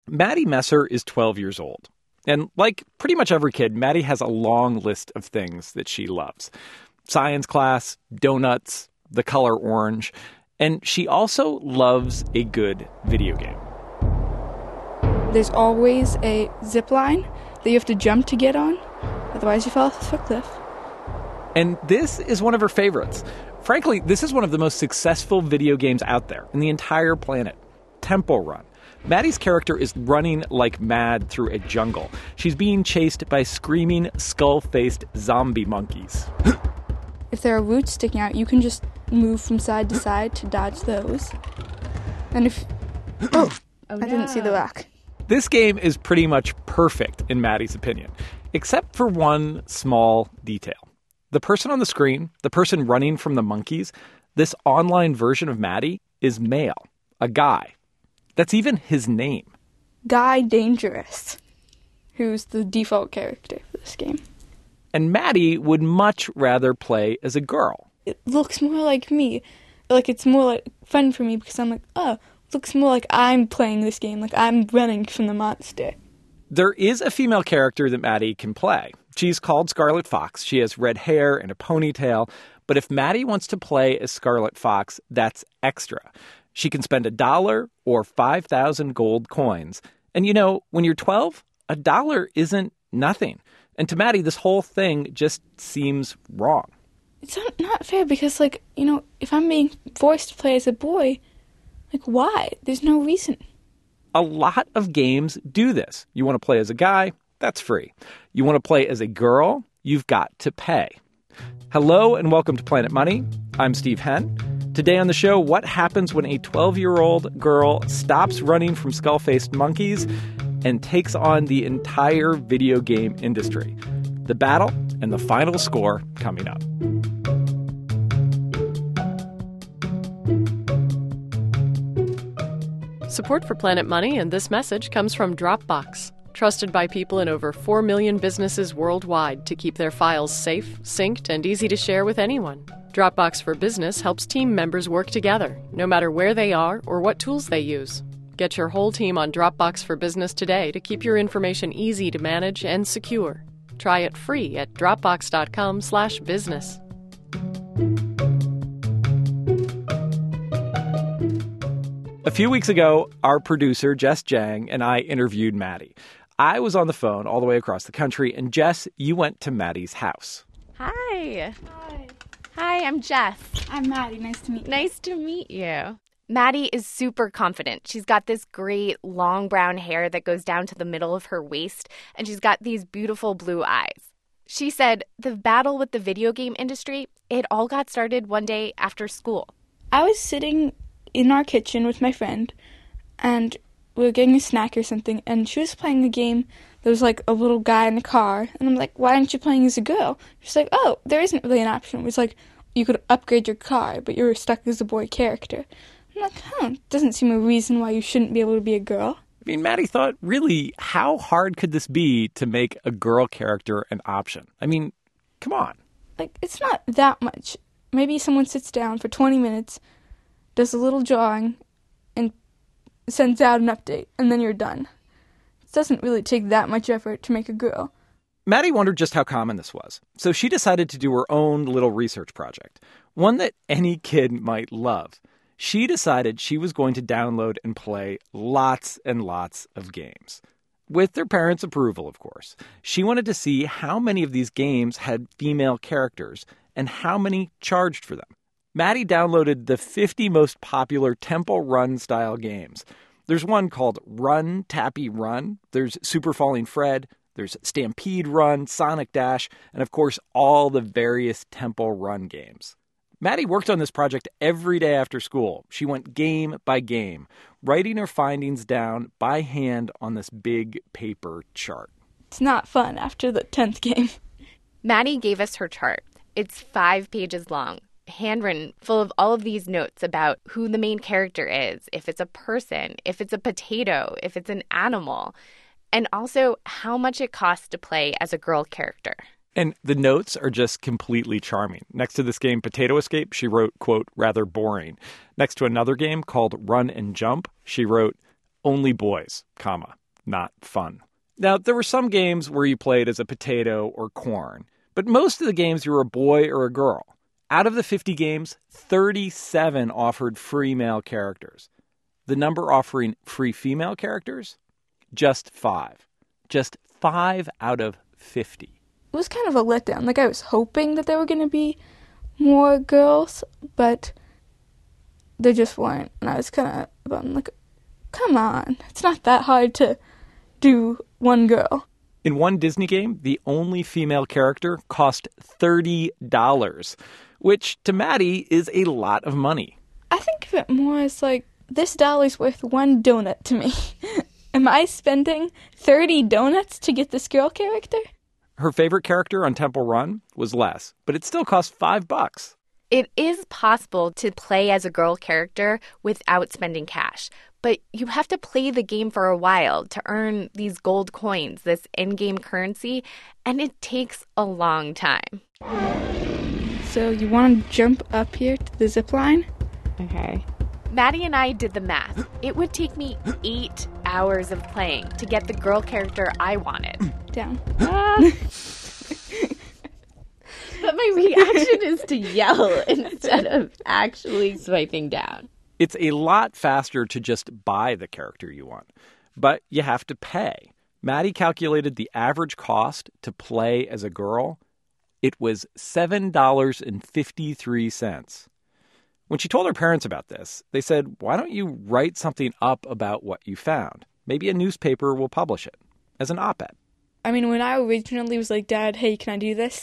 Maddie Messer is 12 years old. And like pretty much every kid, Maddie has a long list of things that she loves. Science class, donuts, the color orange, and she also loves a good video game. There's always a zip line that you have to jump to get on, otherwise you fall off a cliff. And this is one of her favorites. Frankly, this is one of the most successful video games out there in the entire planet. Temple Run. Maddie's character is running like mad through a jungle. She's being chased by screaming, skull-faced zombie monkeys. If there are roots sticking out, you can just move from side to side to dodge those. And if... I didn't see the rock. This game is pretty much perfect in Maddie's opinion, except for one small detail. The person on the screen, the person running from the monkeys, this online version of Maddie is male, a guy. That's even his name. Guy Dangerous, who's the default character for this game. And Maddie would much rather play as a girl. It looks more like me. Like, it's more like fun for me because I'm like, oh, it looks more like I'm playing this game, like I'm running from the monster. There is a female character that Maddie can play. She's called Scarlet Fox. She has red hair and a ponytail. But if Maddie wants to play as Scarlet Fox, that's extra. She can spend $1 or 5,000 gold coins. And you know, when you're 12, $1 isn't nothing. And to Maddie, this whole thing just seems wrong. It's not fair because, like, you know, if I'm being forced to play as a boy, like, why? There's no reason. A lot of games do this. You want to play as a guy? That's free. You want to play as a girl? You've got to pay. Hello and welcome to Planet Money. I'm Steve Henn. Today on the show, what happens when a 12-year-old girl stops running from skull-faced monkeys and takes on the entire video game industry? The battle and the final score coming up. Support for Planet Money and this message comes from Dropbox, trusted by people in over 4 million businesses worldwide to keep their files safe, synced, and easy to share with anyone. Dropbox for Business helps team members work together, no matter where they are or what tools they use. Get your whole team on Dropbox for Business today to keep your information easy to manage and secure. Try it free at dropbox.com/business. A few weeks ago, our producer, Jess Jang, and I interviewed Maddie. I was on the phone all the way across the country, and Jess, you went to Maddie's house. Hi. Hi. Hi, I'm Jess. I'm Maddie. Nice to meet you. Nice to meet you. Maddie is super confident. She's got this great long brown hair that goes down to the middle of her waist, and she's got these beautiful blue eyes. She said the battle with the video game industry, it all got started one day after school. I was sitting in our kitchen with my friend, and we were getting a snack or something, and she was playing a game. There was like a little guy in a car, and I'm like, why aren't you playing as a girl? She's like, oh, there isn't really an option. It was like, you could upgrade your car, but you were stuck as a boy character. I'm like, doesn't seem a reason why you shouldn't be able to be a girl. I mean, Maddie thought, really, how hard could this be to make a girl character an option? I mean, come on. Like, it's not that much. Maybe someone sits down for 20 minutes, does a little drawing, and sends out an update, and then you're done. It doesn't really take that much effort to make a girl. Maddie wondered just how common this was, so she decided to do her own little research project, one that any kid might love. She decided she was going to download and play lots and lots of games. With their parents' approval, of course. She wanted to see how many of these games had female characters and how many charged for them. Maddie downloaded the 50 most popular Temple Run style games. There's one called Run, Tappy Run. There's Super Falling Fred. There's Stampede Run, Sonic Dash, and of course, all the various Temple Run games. Maddie worked on this project every day after school. She went game by game, writing her findings down by hand on this big paper chart. It's not fun after the 10th game. Maddie gave us her chart. It's 5 pages long, handwritten, full of all of these notes about who the main character is, if it's a person, if it's a potato, if it's an animal, and also how much it costs to play as a girl character. And the notes are just completely charming. Next to this game, Potato Escape, she wrote, quote, rather boring. Next to another game called Run and Jump, she wrote, only boys, comma, not fun. Now, there were some games where you played as a potato or corn, but most of the games you were a boy or a girl. Out of the 50 games, 37 offered free male characters. The number offering free female characters? Just 5. Just 5 out of 50. It was kind of a letdown. Like, I was hoping that there were going to be more girls, but there just weren't. And I was kind of bummed, like, come on. It's not that hard to do one girl. In one Disney game, the only female character cost $30, which to Maddie is a lot of money. I think of it more as like, this dollar's worth one donut to me. Am I spending 30 donuts to get this girl character? Her favorite character on Temple Run was less, but it still cost $5. It is possible to play as a girl character without spending cash, but you have to play the game for a while to earn these gold coins, this in-game currency, and it takes a long time. So you want to jump up here to the zip line? Okay. Maddie and I did the math. It would take me 8 hours of playing to get the girl character I wanted. Down. But my reaction is to yell instead of actually swiping down. It's a lot faster to just buy the character you want, but you have to pay. Maddie calculated the average cost to play as a girl. It was $7.53. When she told her parents about this, they said, why don't you write something up about what you found? Maybe a newspaper will publish it as an op-ed. I mean, when I originally was like, Dad, hey, can I do this?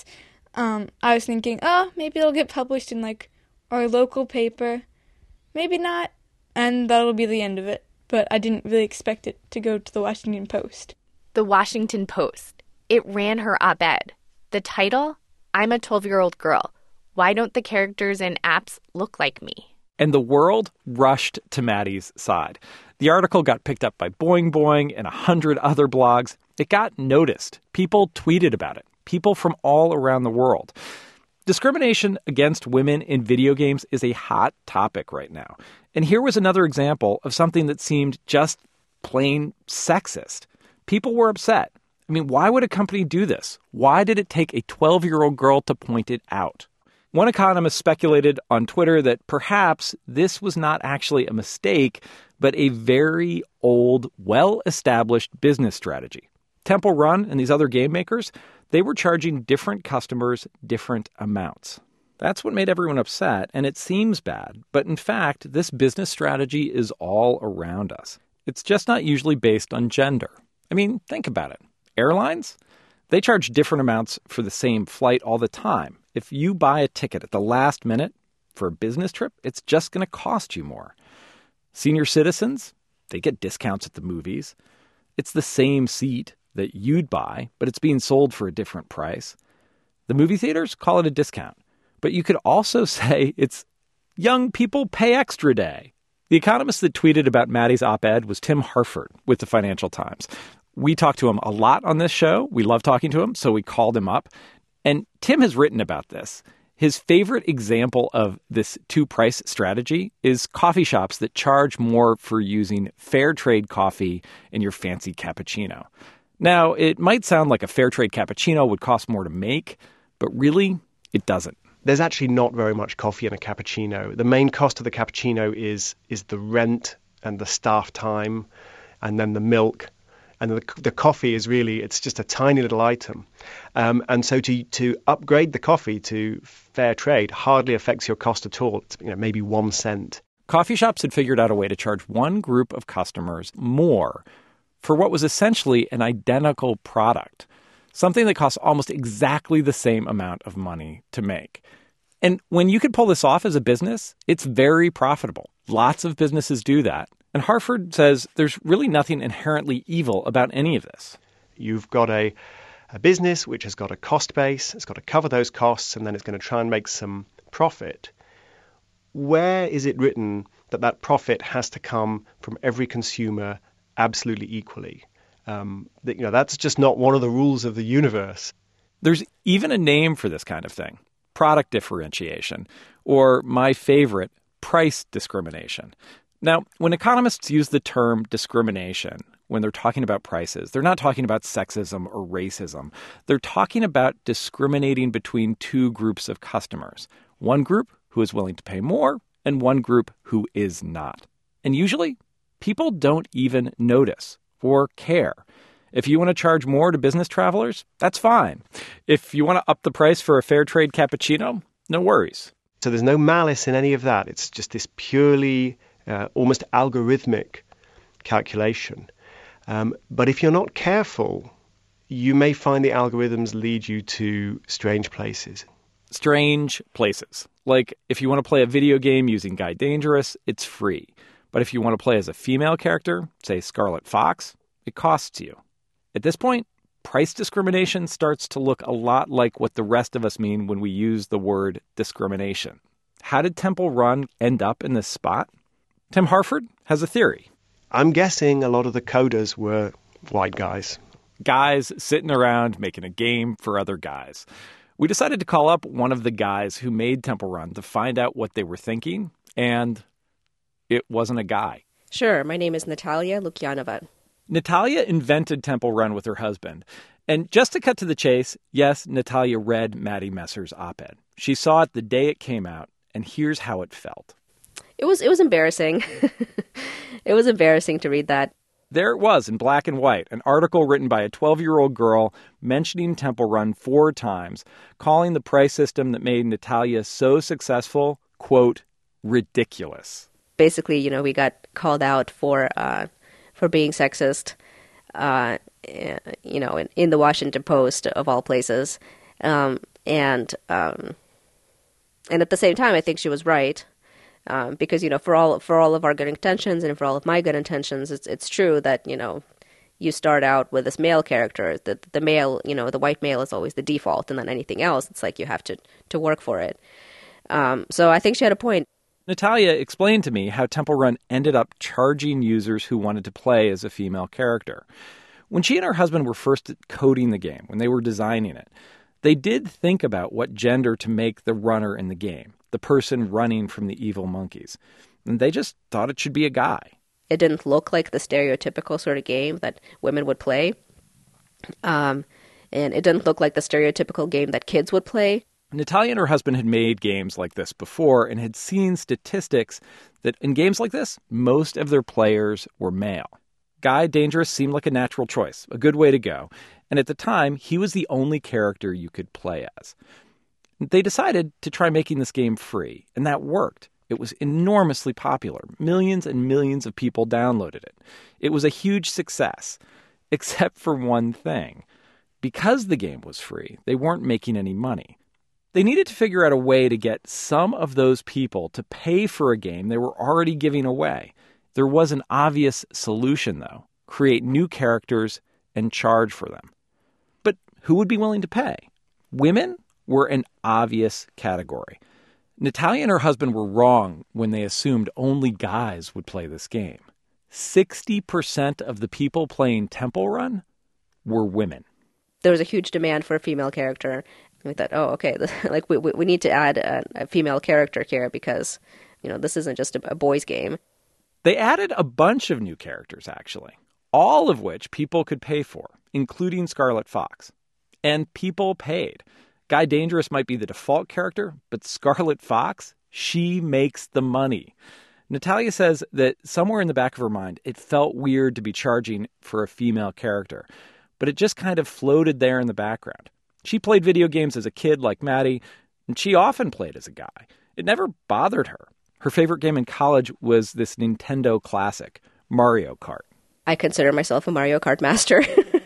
I was thinking, oh, maybe it'll get published in like our local paper. Maybe not. And that'll be the end of it. But I didn't really expect it to go to the Washington Post. The Washington Post. It ran her op-ed. The title? I'm a 12-year-old girl. Why don't the characters in apps look like me? And the world rushed to Maddie's side. The article got picked up by Boing Boing and 100 other blogs. It got noticed. People tweeted about it. People from all around the world. Discrimination against women in video games is a hot topic right now. And here was another example of something that seemed just plain sexist. People were upset. I mean, why would a company do this? Why did it take a 12-year-old girl to point it out? One economist speculated on Twitter that perhaps this was not actually a mistake, but a very old, well-established business strategy. Temple Run and these other game makers, they were charging different customers different amounts. That's what made everyone upset, and it seems bad. But in fact, this business strategy is all around us. It's just not usually based on gender. I mean, think about it. Airlines? They charge different amounts for the same flight all the time. If you buy a ticket at the last minute for a business trip, it's just going to cost you more. Senior citizens, they get discounts at the movies. It's the same seat that you'd buy, but it's being sold for a different price. The movie theaters call it a discount. But you could also say it's young people pay extra day. The economist that tweeted about Maddie's op-ed was Tim Harford with the Financial Times. We talked to him a lot on this show. We love talking to him, so we called him up. And Tim has written about this. His favorite example of this two-price strategy is coffee shops that charge more for using fair trade coffee in your fancy cappuccino. Now, it might sound like a fair trade cappuccino would cost more to make, but really, it doesn't. There's actually not very much coffee in a cappuccino. The main cost of the cappuccino is the rent and the staff time and then the milk. And the coffee is really, it's just a tiny little item. And so to upgrade the coffee to fair trade hardly affects your cost at all. It's maybe 1 cent. Coffee shops had figured out a way to charge one group of customers more for what was essentially an identical product, something that costs almost exactly the same amount of money to make. And when you can pull this off as a business, it's very profitable. Lots of businesses do that. And Harford says there's really nothing inherently evil about any of this. You've got a business which has got a cost base, it's got to cover those costs, and then it's going to try and make some profit. Where is it written that that profit has to come from every consumer absolutely equally? That's just not one of the rules of the universe. There's even a name for this kind of thing, product differentiation, or my favorite, price discrimination. Now, when economists use the term discrimination when they're talking about prices, they're not talking about sexism or racism. They're talking about discriminating between two groups of customers. One group who is willing to pay more and one group who is not. And usually, people don't even notice or care. If you want to charge more to business travelers, that's fine. If you want to up the price for a fair trade cappuccino, no worries. So there's no malice in any of that. It's just this purely almost algorithmic calculation. But if you're not careful, you may find the algorithms lead you to strange places. Strange places. Like if you want to play a video game using Guy Dangerous, it's free. But if you want to play as a female character, say Scarlet Fox, it costs you. At this point, price discrimination starts to look a lot like what the rest of us mean when we use the word discrimination. How did Temple Run end up in this spot? Tim Harford has a theory. I'm guessing a lot of the coders were white guys. Guys sitting around making a game for other guys. We decided to call up one of the guys who made Temple Run to find out what they were thinking, and it wasn't a guy. Sure, my name is Natalia Lukyanova. Natalia invented Temple Run with her husband. And just to cut to the chase, yes, Natalia read Maddie Messer's op-ed. She saw it the day it came out, and here's how it felt. It was embarrassing. It was embarrassing to read that. There it was in black and white, an article written by a 12-year-old girl mentioning Temple Run 4 times, calling the price system that made Natalia so successful, quote, ridiculous. Basically, we got called out for being sexist, in the Washington Post of all places, and at the same time, I think she was right. Because, for all of our good intentions and for all of my good intentions, it's true that, you start out with this male character. The male, the white male is always the default, and then anything else, it's like you have to work for it. So I think she had a point. Natalia explained to me how Temple Run ended up charging users who wanted to play as a female character. When she and her husband were first coding the game, when they were designing it, they did think about what gender to make the runner in the game, the person running from the evil monkeys. And they just thought it should be a guy. It didn't look like the stereotypical sort of game that women would play. And it didn't look like the stereotypical game that kids would play. Natalia and her husband had made games like this before and had seen statistics that in games like this, most of their players were male. Guy Dangerous seemed like a natural choice, a good way to go. And at the time, he was the only character you could play as. They decided to try making this game free, and that worked. It was enormously popular. Millions and millions of people downloaded it. It was a huge success, except for one thing. Because the game was free, they weren't making any money. They needed to figure out a way to get some of those people to pay for a game they were already giving away. There was an obvious solution, though. Create new characters and charge for them. But who would be willing to pay? Women were an obvious category. Natalia and her husband were wrong when they assumed only guys would play this game. 60% of the people playing Temple Run were women. There was a huge demand for a female character. We thought, okay, like we need to add a female character here because, this isn't just a boys' game. They added a bunch of new characters, actually, all of which people could pay for, including Scarlet Fox. And people paid. Guy Dangerous might be the default character, but Scarlet Fox, she makes the money. Natalia says that somewhere in the back of her mind, it felt weird to be charging for a female character, but it just kind of floated there in the background. She played video games as a kid like Maddie, and she often played as a guy. It never bothered her. Her favorite game in college was this Nintendo classic, Mario Kart. I consider myself a Mario Kart master.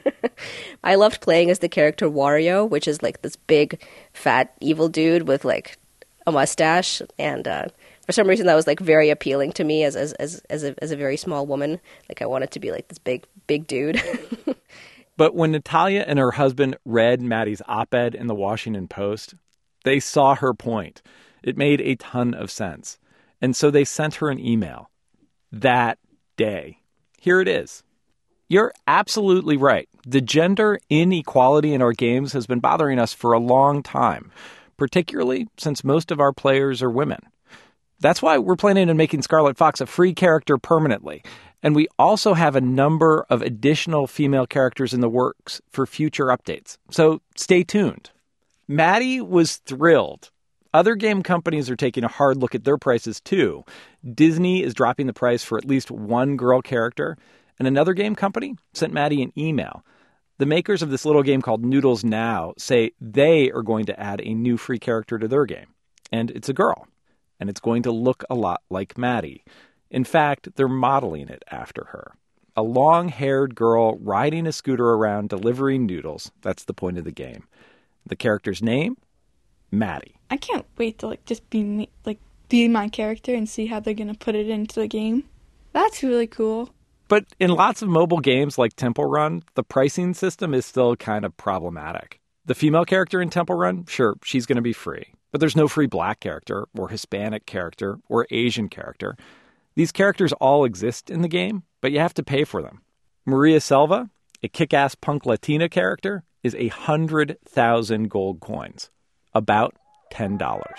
I loved playing as the character Wario, which is like this big, fat, evil dude with like a mustache. And for some reason, that was like very appealing to me as a very small woman. Like I wanted to be like this big dude. But when Natalia and her husband read Maddie's op-ed in the Washington Post, they saw her point. It made a ton of sense. And so they sent her an email that day. Here it is. You're absolutely right. The gender inequality in our games has been bothering us for a long time, particularly since most of our players are women. That's why we're planning on making Scarlet Fox a free character permanently. And we also have a number of additional female characters in the works for future updates. So stay tuned. Maddie was thrilled. Other game companies are taking a hard look at their prices too. Disney is dropping the price for at least one girl character. And another game company sent Maddie an email. The makers of this little game called Noodles Now say they are going to add a new free character to their game. And it's a girl. And it's going to look a lot like Maddie. In fact, they're modeling it after her. A long-haired girl riding a scooter around delivering noodles. That's the point of the game. The character's name? Maddie. I can't wait to just be me, be my character and see how they're gonna put it into the game. That's really cool. But in lots of mobile games like Temple Run, the pricing system is still kind of problematic. The female character in Temple Run, sure, she's going to be free. But there's no free black character or Hispanic character or Asian character. These characters all exist in the game, but you have to pay for them. Maria Selva, a kick-ass punk Latina character, is 100,000 gold coins. About $10.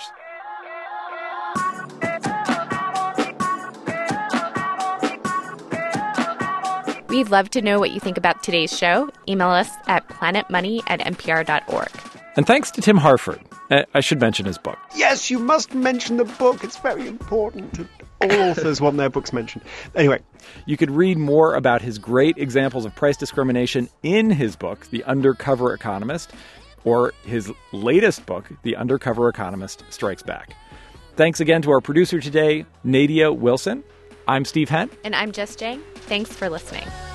We'd love to know what you think about today's show. Email us at planetmoney@npr.org. And thanks to Tim Harford. I should mention his book. Yes, you must mention the book. It's very important. All authors want their books mentioned. Anyway. You could read more about his great examples of price discrimination in his book, The Undercover Economist, or his latest book, The Undercover Economist Strikes Back. Thanks again to our producer today, Nadia Wilson. I'm Steve Hent. And I'm Jess Jang. Thanks for listening.